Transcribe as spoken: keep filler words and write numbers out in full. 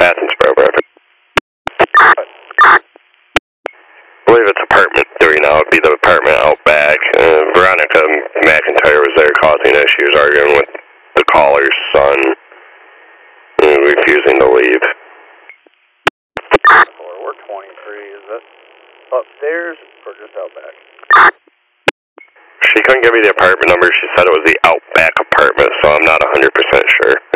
Athens, Bravo. I believe it's apartment three now. It'd be the apartment out back. Uh, Veronica McIntyre was there causing issues, arguing with the caller's son, and refusing to leave. We're twenty-three. Is that upstairs or just out back? She couldn't give me the apartment number. She said it was the Outback apartment, so I'm not one hundred percent sure.